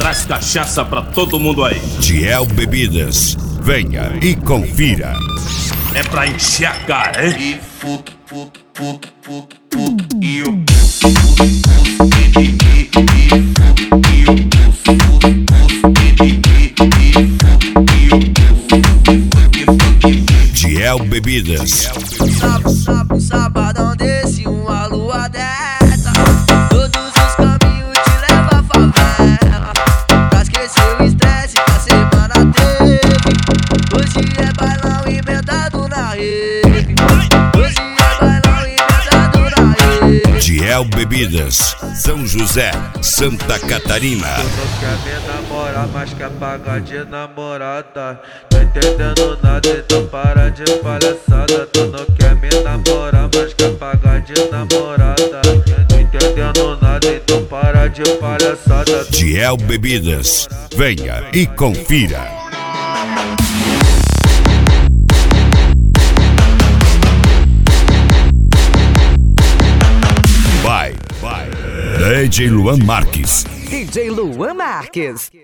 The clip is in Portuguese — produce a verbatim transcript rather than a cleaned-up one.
Traz cachaça pra todo mundo aí. Diel Bebidas, venha e confira. É pra encher a cara, hein? E futo, futo, futo, futo, futo. E eu pulso, pulso, pulso. E e e futo. E eu pulso, pulso, pulso. E e e futo. E eu pulso, futo. Diel Bebidas. Sábado, sábado, sabadão desse, uma lua dessa. Todos os caminhos te levam à favela. Pra esquecer o estresse que a semana teve. Hoje é bailão inventado na rede. Hoje é bailão inventado na rede. Diel Bebidas, São José, Santa Catarina. Tu não quer me namorar, mas quer pagar de namorada. Tô entendendo nada, então para de palhaçada. Tu não quer me namorar, mas quer pagar de namorada. Tô entendendo nada, então para de palhaçada. Diel Bebidas, venha e confira. Vai, vai. D J Luan Marques. D J Luan Marques.